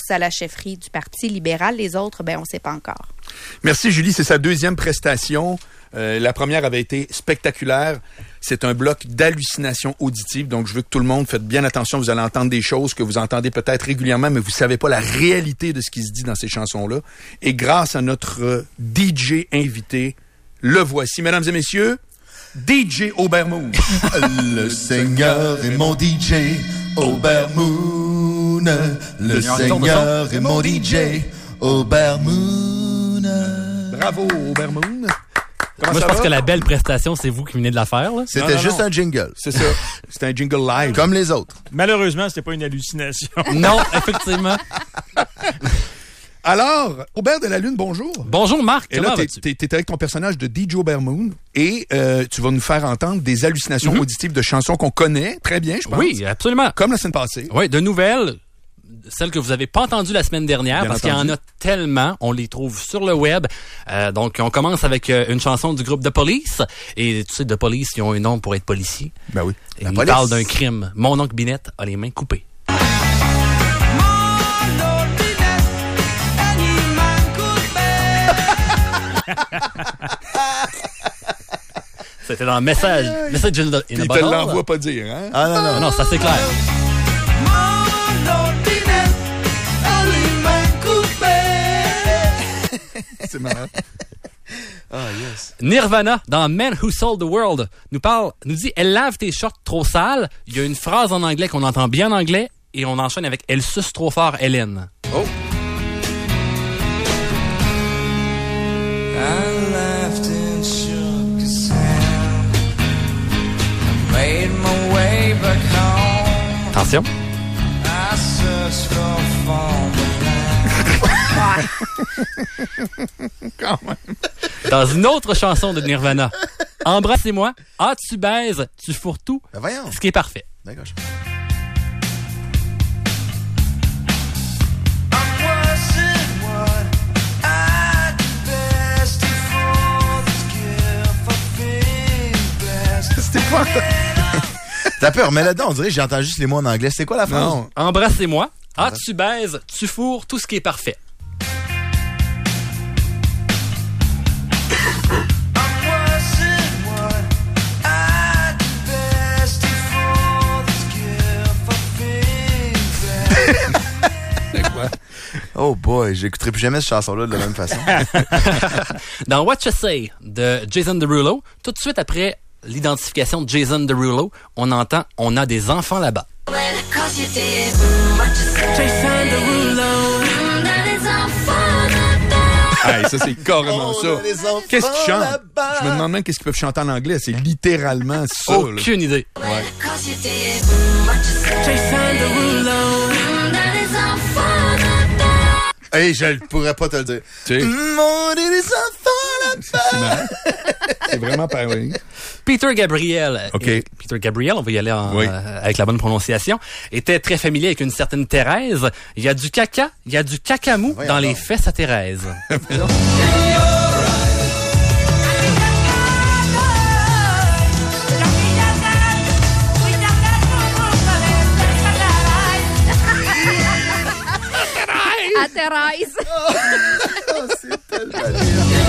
à la chefferie du Parti libéral. Les autres, on ne sait pas encore. Merci, Julie. C'est sa deuxième prestation. La première avait été spectaculaire. C'est un bloc d'hallucinations auditives. Donc, je veux que tout le monde fasse bien attention. Vous allez entendre des choses que vous entendez peut-être régulièrement, mais vous savez pas la réalité de ce qui se dit dans ces chansons-là. Et grâce à notre DJ invité, le voici, mesdames et messieurs, DJ Obermoon. Le Seigneur est mon DJ Obermoon. Le Seigneur est mon DJ Obermoon. Bravo, Obermoon. Moi, je pense que la belle prestation, c'est vous qui venez de la faire. Là. C'était juste un jingle. C'est ça. C'était un jingle live. Comme les autres. Malheureusement, c'était pas une hallucination. Non, effectivement. Alors, Aubert de la Lune, bonjour. Bonjour, Marc. Et là, t'es avec ton personnage de DJ Obermoon et tu vas nous faire entendre des hallucinations auditives de chansons qu'on connaît très bien, je pense. Oui, absolument. Comme la semaine passée. Oui, de nouvelles. Celles que vous avez pas entendues la semaine dernière, Bien parce entendu. qu'il y en a tellement, on les trouve sur le web. Donc, on commence avec une chanson du groupe The Police. Et tu sais, The Police, ils ont un nom pour être policiers. Ben oui. Et ils parlent d'un crime. Mon oncle Binette a les mains coupées. C'était dans Message in a Il te Bottle. l'envoie pas dire, hein? Ah non, non. Non, ça c'est clair. C'est marrant. Ah, yes. Nirvana, dans Man Who Sold the World, nous dit « Elle lave tes shorts trop sales ». Il y a une phrase en anglais qu'on entend bien en anglais et on enchaîne avec « Elle suce trop fort, Hélène ». Oh! I laughed and shook his hand. I made my way back home. Attention. I searched for Quand même. Dans une autre chanson de Nirvana, « Embrassez-moi, ah tu baises, tu fourres tout Ben voyons. » ce qui est parfait. D'accord. C'était quoi? T'as peur, mais là-dedans, on dirait que j'entends juste les mots en anglais. C'est quoi la phrase? Non. Embrassez-moi, ah tu baises, tu fourres tout ce qui est parfait. Oh boy, j'écouterai plus jamais cette chanson-là de la même façon. Dans What You Say de Jason Derulo, tout de suite après l'identification de Jason Derulo, on entend « On a des enfants là-bas ». Hey, ça, c'est carrément ça. a des enfants Qu'est-ce qu'ils chantent? là-bas. Je me demande même qu'est-ce qu'ils peuvent chanter en anglais. C'est littéralement ça. là. Aucune idée. Hey, je pourrais pas te le dire. Tu sais, On est des enfants là-bas. c'est vraiment pareil. Peter Gabriel. OK. Et Peter Gabriel, on va y aller Oui. avec la bonne prononciation, était très familier avec une certaine Thérèse. Il y a du caca, il y a du cacamou Voyons dans les donc. fesses à Thérèse. À Thérèse. Oh, c'est tellement bien.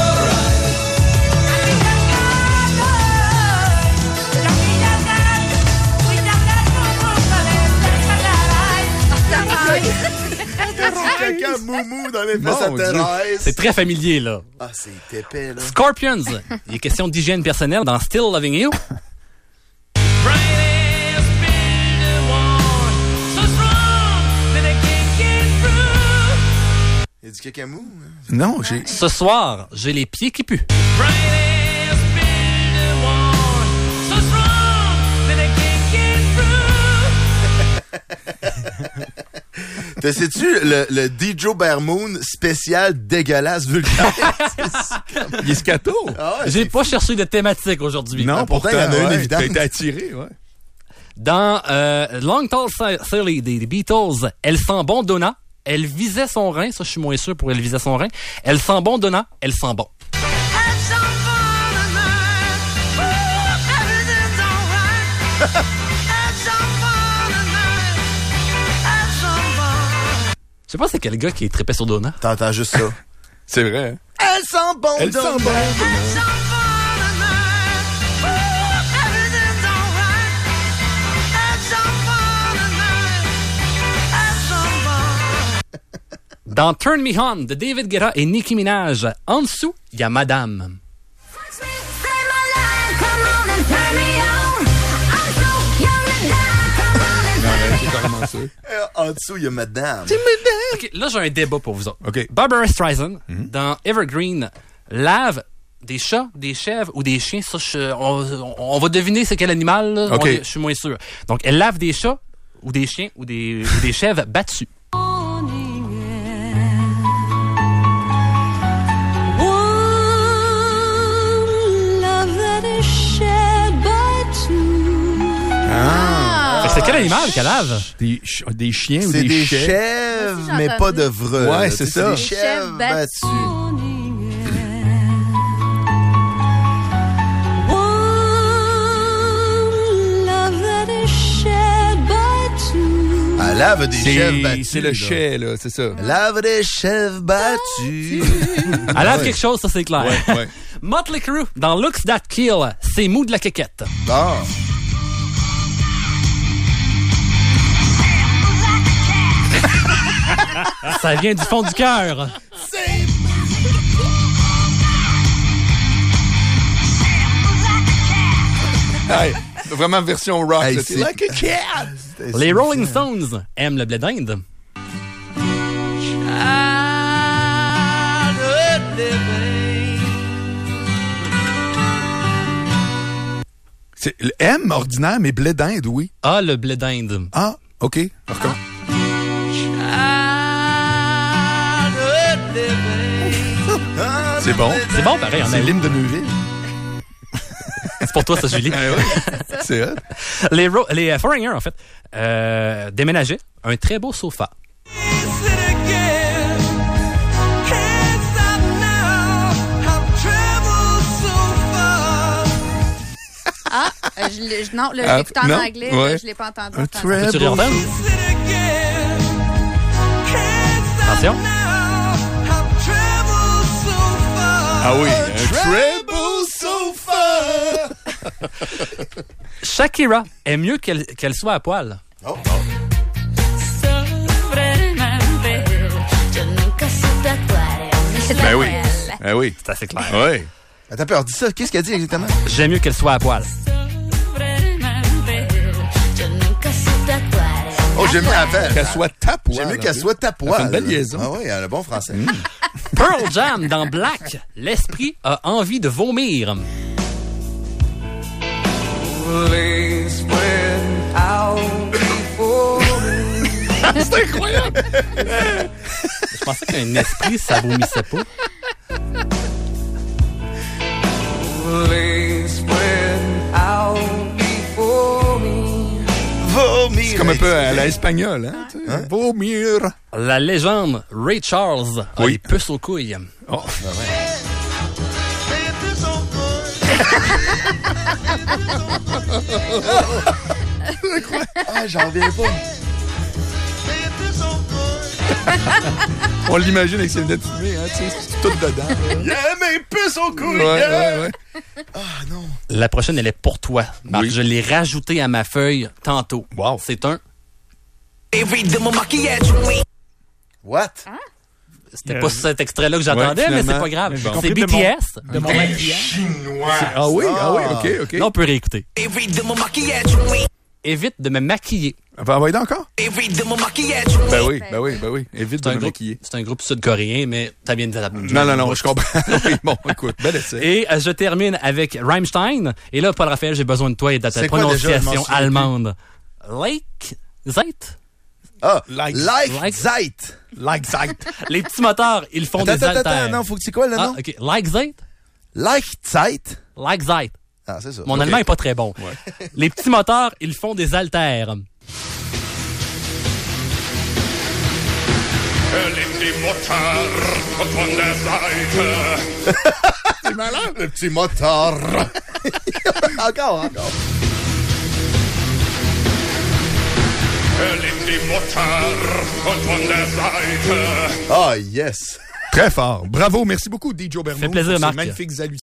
Caca moumou dans les fesses à Mon Dieu. Thérèse. C'est très familier, là. Ah, c'est épais, là. Scorpions. Il est question d'hygiène personnelle dans Still Loving You. Il y a du caca mou. Hein? Non, j'ai... Ce soir, j'ai les pieds qui puent. Te sais-tu le DJ Obermoon spécial dégueulasse vulgaire? Il est scato. Ah ouais, J'ai c'est pas cherché de thématique aujourd'hui. Non, pourtant, il y en a une ouais, évidente. T'as été attiré, ouais. Dans Long Tall Sally des Beatles, elle sent bon donnant. Elle visait son rein. Ça, je suis moins sûr pour elle visait son rein. Elle sent bon donnant. Elle sent bon. sais pas c'est quel gars qui est trippé sur Donna. T'entends juste ça. C'est vrai. Hein? Elle sent bon, Elle sent bon. Dans Turn Me On de David Guetta et Nicki Minaj, en dessous, il y a Madame. C'est carrément ça. En dessous, il y a Madame. OK, là, j'ai un débat pour vous autres. OK. Barbara Streisand, dans Evergreen, lave des chats, des chèvres ou des chiens. Ça, on va deviner c'est quel animal. Là. OK. Je suis moins sûr. Donc, elle lave des chats ou des chiens ou des chèvres battus. C'est quel animal qu'elle lave? Des chiens ou C'est des chèvres? chèvres, Moi aussi, j'ai mais pas entendu. de vreux. Ouais, là. c'est Tu sais, ça. des chèvres battus. Elle lave des chèvres battus. C'est le là. chais, là, c'est ça. Elle lave des chèvres battus. Elle lave quelque chose, ça c'est clair. Ouais, ouais. Motley Crue, dans Looks That Kill, c'est mou de la quéquette. Bon. Ça vient du fond du cœur. Hey, vraiment version rock. Hey, là, c'est- like a cat. Les Rolling Stones aiment le blé d'Inde. C'est le M ordinaire, mais blé d'Inde, oui. Ah, le blé d'Inde. Ah, OK. Par contre. C'est bon. C'est bon, pareil. C'est l'hymne de Neuville. C'est pour toi, ça, Julie. Ah oui. C'est hot. Les Foreigners, en fait, déménageaient un très beau sofa. Non, je l'écoute en non? anglais, Ouais. là, je l'ai pas entendu. Un Attends. Peux-tu treble. reprendre? Attention. Ah oui, un treble sofa. Shakira est mieux qu'elle soit à poil. Oh. Ben oui. Ben oui. C'est assez clair. Oui. Attends, peur, dis ça. Qu'est-ce qu'elle dit exactement? J'aime mieux qu'elle soit à poil. Oh, j'aime mieux faire. Qu'elle soit ta poil. J'aime mieux qu'elle soit ta Elle fait poil. une belle liaison. Ah oui, elle a un bon français. Pearl Jam dans Black, l'esprit a envie de vomir. C'est incroyable. Je pensais qu'un esprit, ça vomissait pas. Vomir. C'est comme un peu à la espagnole, hein? tu sais. Vomir. La légende Ray Charles a Oui. les puces aux couilles. Oh. Ah, j'en reviens pas. On l'imagine avec ses lunettes fumées, hein? Tu sais, c'est tout dedans. Il y a mes puces aux couilles. Ouais. Ah non. La prochaine, elle est pour toi, Marc. Oui. Je l'ai rajoutée à ma feuille tantôt. Wow. C'est un... What? C'était pas cet extrait-là que j'attendais, Ouais, mais c'est finalement. pas grave. J'ai C'est compris BTS. de mon maquillage. Ah oui, OK. Là, on peut réécouter. Évite de me maquiller. Envoyez donc encore? Ben oui. Évite C'est de un, me groupe, maquiller. c'est un groupe sud-coréen, mais ça vient de... Non, je comprends. Oui, bon, écoute, bel essai. Et je termine avec Rammstein. Et là, Paul Raphaël, j'ai besoin de toi et de ta C'est quoi déjà? Je m'en prononciation souviens allemande. Lake Zeit? Ah, Like Zeit. Like that. Les petits moteurs, ils font des haltères. Attends, non, faut que c'est quoi le Ah, nom? OK. Like Zeit? Zeit. Like Zeit. Ah, c'est ça. Mon Ok. allemand est pas très bon. Les petits moteurs, ils font des haltères. C'est malade, le petit moteur. encore. liegt die Mutter und von der Seite Ah, yes! Très fort. Bravo. Merci beaucoup, DJ Berno. Fait plaisir, pour ces Marc. magnifiques